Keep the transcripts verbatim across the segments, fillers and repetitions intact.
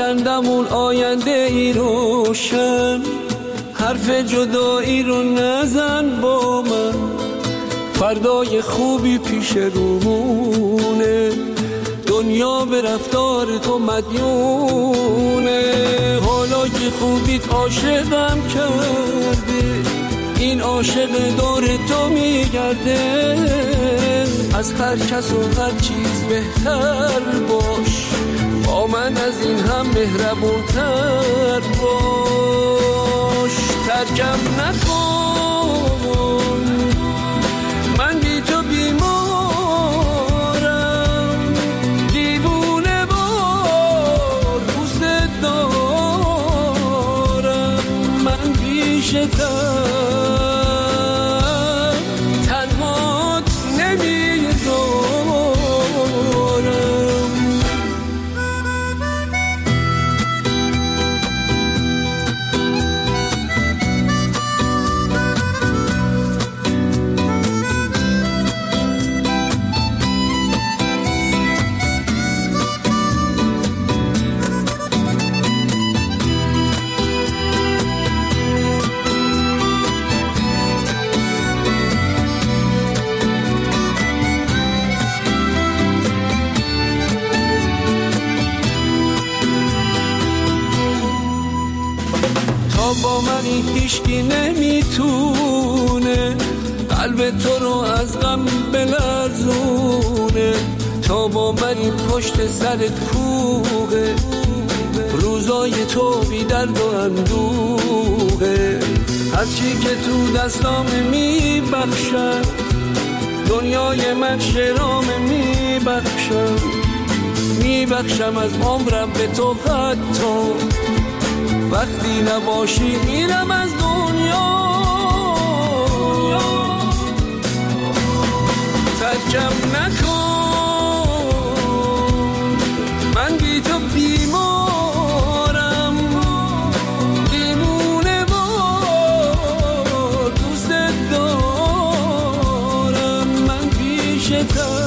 آیندمون آینده ای روشن، حرف جدایی رو نزن با من، فردای خوبی پیش رومونه، دنیا به رفتار تو مدیونه. حالا که خوبیت عاشقم کرده، این عاشق دور تو میگرده، از هر کس و هر چیز بهتر باش، با من از این هم مهربون تر باش. ترکم نکن، من بی تو بیمارم، دیوونه بار دوست دارم، من بیشتر با من هیچکی نمیتونه قلب تو رو از غم بلرزونه، تا با من این پشت سرت کوه، روزای تو بی درد و اندوه، هرچی که تو دستام میبخشم، دنیای من شرام میبخشم، میبخشم از عمرم به تو، حتی وقتی نباشی میرم از دنیا. ترکم نکن، من بی تو بیمارم، دیوونه وار دوست دارم، من پیشتر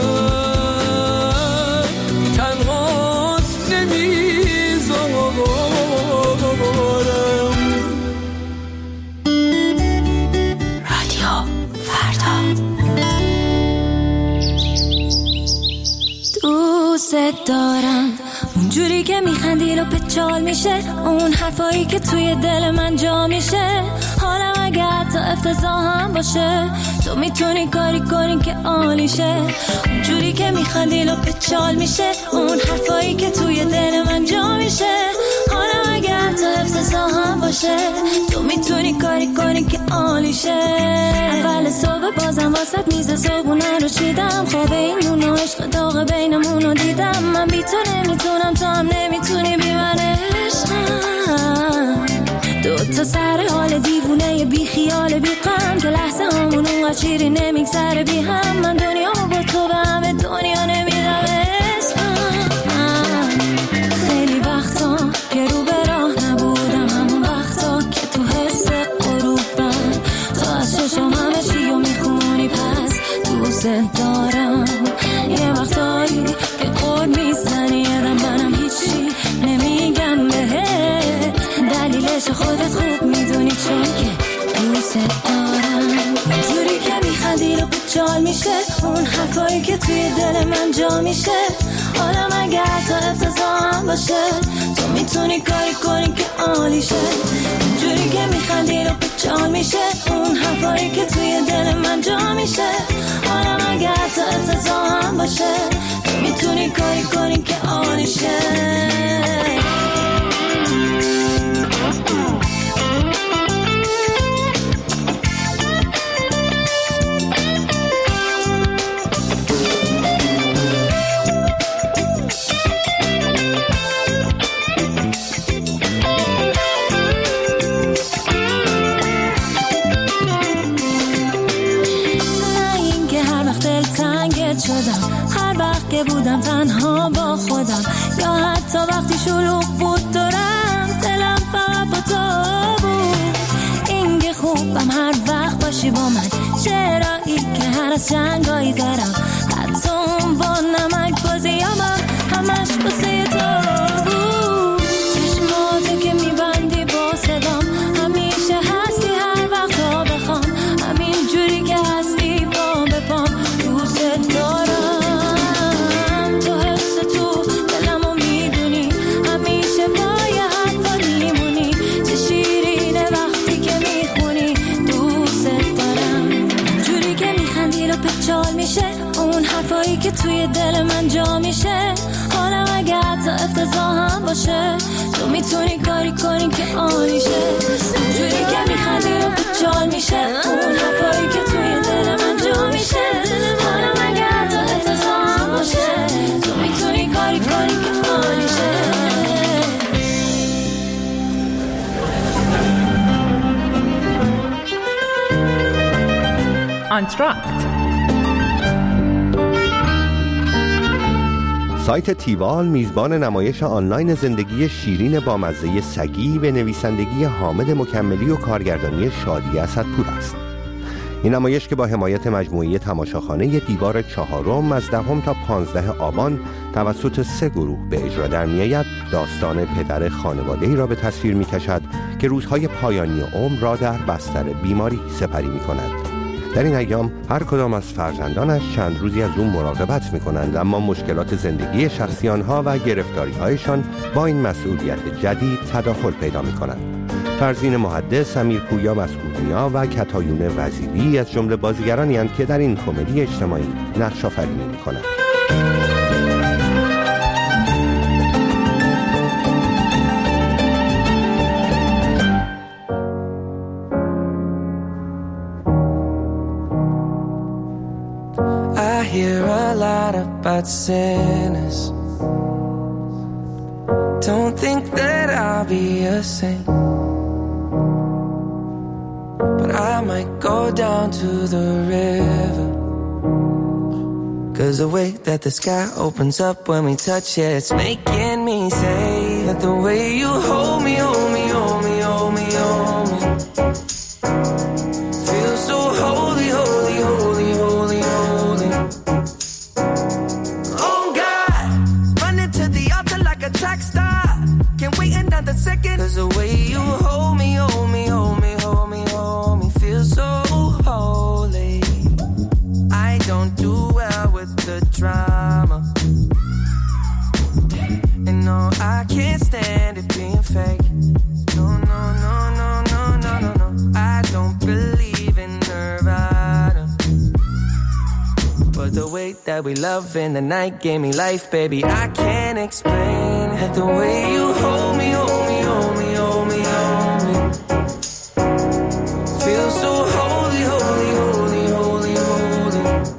دارم. اونجوری که میخندی رو پچال میشه، اون حرفایی که توی دل من جا میشه، حالم اگه حتی افتضاح هم باشه، تو میتونی کاری کنی که عالیشه. اونجوری که میخندی رو پچال میشه، اون حرفایی که توی دل من جا میشه، حالم اگه حتی افتضاح هم باشه، تو میتونی کاری کنی که عالیشه. اول صبح بازم واسط میز صبحونه رو چیدم، خواب این و عشق داغ بینمون رو دیدم، من بی تو نمیتونم، تو هم نمیتونی بی من عشقم. دو تا سر حال دیوونه بی خیال بی غم، که لحظه همون اونقدر چیری نمیگذره بی هم، من دنیا با تو به همه دنیا نمیدم عشقم. خیلی وقتا که رو به راه نبودم، همون وقتا که تو حس غروبم، تو از چشم همه چی رو میخونی، پس دوست دارم. یه وقتایی که قول میزنی یادم، منم هیچی نمیگم بهت، دلیلش خودت خوب میدونی، چون که دوست دارم. جوری که میخندی رو بچال میشه، اون حرفایی که توی دل من جا میشه، حالم اگه حتی افتضاح هم باشه، تو میتونی کاری کنی که عالیشه. جوری که میخندی رو بچال میشه، اون حرفایی که توی دل من جا میشه، حالم اگه حتی افتضاح هم باشه، تو میتونی کاری کنی که عالیشه. هر وقت که بودم تنها با خودم، یا حتی وقتی شلوغ بود دورم، دلم فقط با تو بود. این که خوبم هر وقت باشی با من، چرایی که هر از جنگایی دارم، حتی اون با نمک بازیامم همش بسه تو بود. توی دل من جا میشه، حالم اگه حتی افتضاح هم باشه، تو میتونی کاری کنی که عالیشه، اونجوری که میخندی رو خوشحال میشه، اون حرفایی که توی دل من جا میشه، حالم اگه حتی افتضاح هم باشه، تو میتونی کاری کنی که عالیشه. آنتراکت. سایت تیوال میزبان نمایش آنلاین زندگی شیرین بامزه سگی به نویسندگی حامد مکملی و کارگردانی شادی اسدپور است. این نمایش که با حمایت مجموعه تماشاخانه دیوار چهارم از دهم تا پانزده آبان توسط سه گروه به اجرا در می‌آید، داستان پدر خانواده‌ای را به تصویر می‌کشد که روزهای پایانی عمر را در بستر بیماری سپری می‌کند. در این ایام هر کدام از فرزندانش چند روزی از اون مراقبت می‌کنند، اما مشکلات زندگی شخصی آنها و گرفتاری‌هایشان با این مسئولیت جدید تداخل پیدا می‌کنند. فرزین محدث، امیر پویا مسعودنیا و کتایون وزیری از جمله بازیگرانی هستند که در این کمدی اجتماعی نقش آفرینی می‌کنند. I hear a lot about sinners. Don't think that I'll be a saint, but I might go down to the river, 'cause the way that the sky opens up when we touch it, it's making me say that the way you hold me, hold me, hold me, hold me, hold me, feels so holy, holy, holy, holy, holy. Oh God, running to the altar like a track star, can't wait another second, 'cause the way you hold me, hold me, hold me, hold me, hold me, feels so holy. I don't do well with the drama, and no, I can't stand it being fake. No, no, no, no, no, no, no, no. I don't believe in Nirvana, but the way that we love in the night gave me life, baby. I can't explain it. The way you hold me, hold me, hold me, hold me, hold me, feel so holy, holy, holy, holy, holy.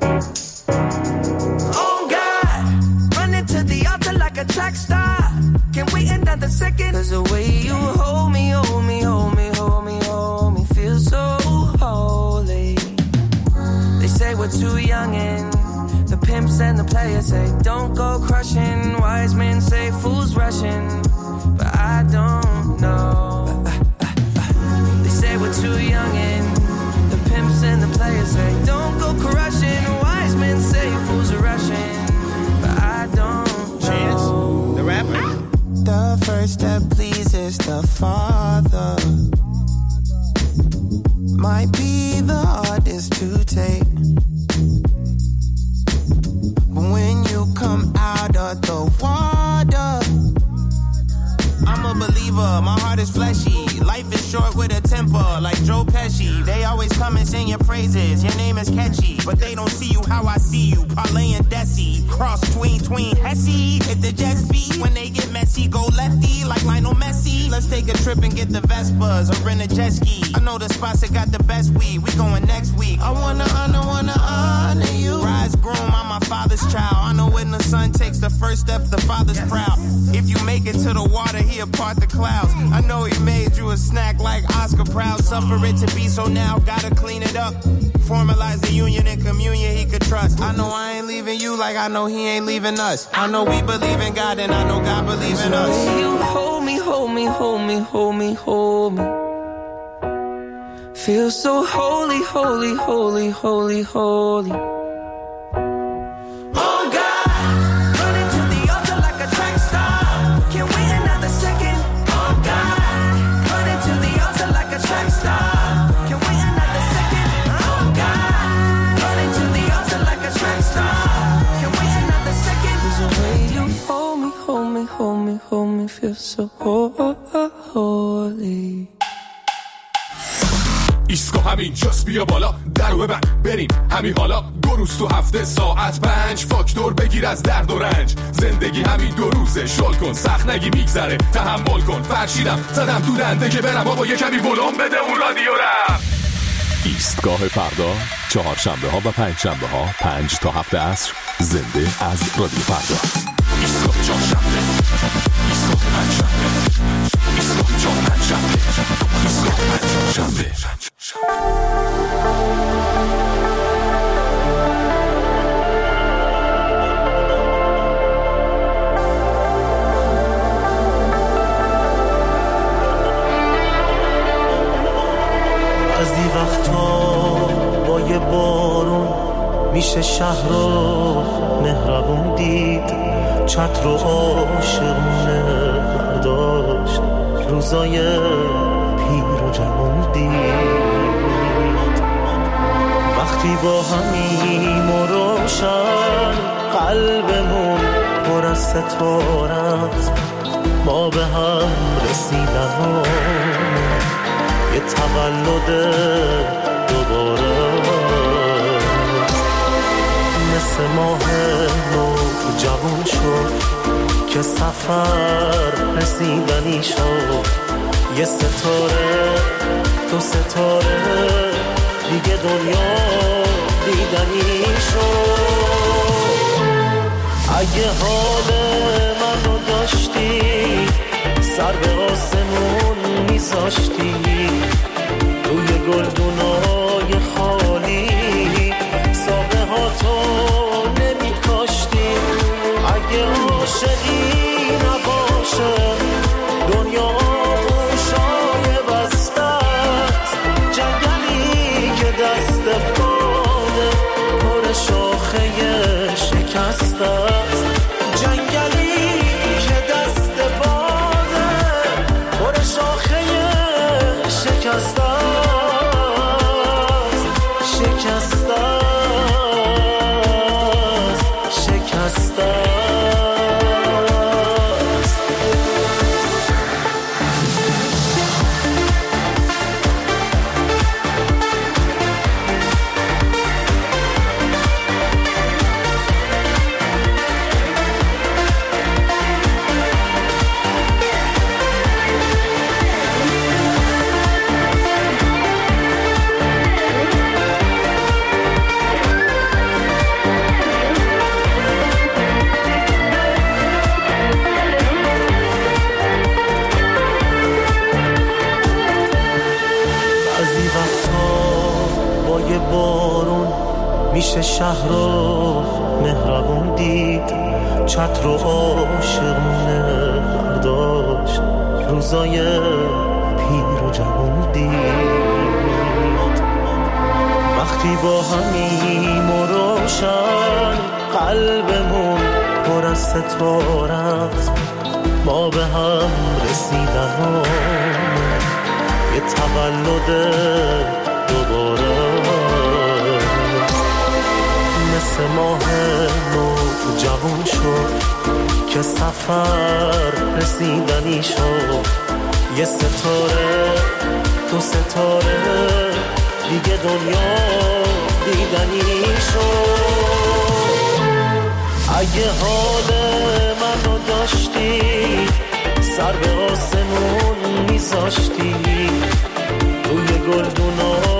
Oh God, running to the altar like a track star, can't wait another second, 'cause the way you hold me, hold me, hold me, hold me, hold me, feel so holy. They say we're too young and the pimps and the players say don't go crushing, wise men say fools rushing, but I don't know. They say we're too young and the pimps and the players say don't go crushing, wise men say fools are rushing, but I don't know. Chance, the rapper. The first step pleases the Father, might be the hardest to take, but when you come out of the water, I'm a believer, my heart is fleshy, life is short with a temper like Joe Pesci. They always come and sing your praises, your name is catchy, but they don't see you how I see you, Parlay and Desi, cross tween tween Hesse, hit the jet speed, when they get messy go lefty like Lionel Messi. Let's take a trip and get the Vespas or rent a jet ski. I know the spots that got the best weed, we going next week. I wanna honor, wanna honor you, rise groom, I'm my father's child. I know when the son takes the first step, the father's proud. If you make it to the water, he'll part the clouds. I know he made you a snack like Oscar Proud. Suffer it to be so now, gotta clean it up. Formalize the union and communion he could trust. I know I ain't leaving you like I know he ain't leaving us. I know we believe in God and I know God believes in us. You hold me, hold me, hold me, hold me, hold me, feel so holy, holy, holy, holy, holy. Oh God, running to the altar like a track star, can't wait another second. Oh God, running to the altar like a track star, can't wait another second. Oh God, running to the altar like a track star, can't wait another second. 'Cause the way you hold me, hold me, hold me, hold me, feel so holy. ایسکو همین جاست بیا بالا درو ببند بریم همین حالا دو روز تو هفته ساعت پنج فاکتور بگیر از درد و رنج زندگی همین دو روزه شل کن سخت نگی میگذره تحمل کن فرشیدم زدم تو دنده که برم بابا یه کمی ولوم بده اون رادیو رم ایستگاه فردا چهارشنبه ها و پنج شنبه ها پنج تا هفت عصر زنده از رادیو فردا ایستگاه چهارشنبه ایستگاه پنج شنبه ایستگاه چهار پنج شنبه ایستگاه پنج شنبه از این وقتا با یه بارون میشه شهر رو مهربون دید چتر رو عاشقونه برداشت روزای پیر و جوون دید وقتی با همیم و روشن قلبمون پر از ستاره است ما به هم رسیدن یه تولد دوباره مثل ماه نو جوان شد که سفر رسیدنی شد یه ستاره دو ستاره دیگه دنیا دیدنی شد اگه حال منو داشتی سر به آسمون میذاشتی روی گلدونای خالی ساقه ها تو نمی کاشتی اگه عاشقی نباشه دنیا گوشای بسته است جنگلی که دست باده پر شاخه شکسته است جنگلی که دست باده پر شاخه شکسته است شکسته است شکسته است میشه شهر رو مهربون دید چتر رو عاشقونه برداشت روزای پیر و جوون دید وقتی با همیم و روشن قلبمون پر از ستاره است ما به هم رسیدن یه تولد دوباره مثل ماه نو جوان شد که سفر رسیدنی شد یه ستاره دو ستاره دیگه دنیا دیدنی شد اگه حال منو داشتی سر به آسمون میذاشتی روی گلدونا